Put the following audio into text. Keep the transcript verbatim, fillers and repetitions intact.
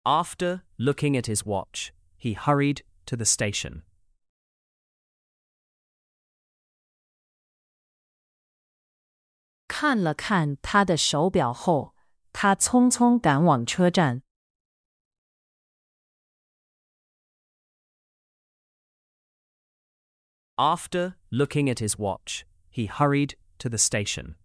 After looking at his watch, he hurried to the station. 看了看他的手表后，他匆匆赶往车站。 After looking at his watch, he hurried to the station.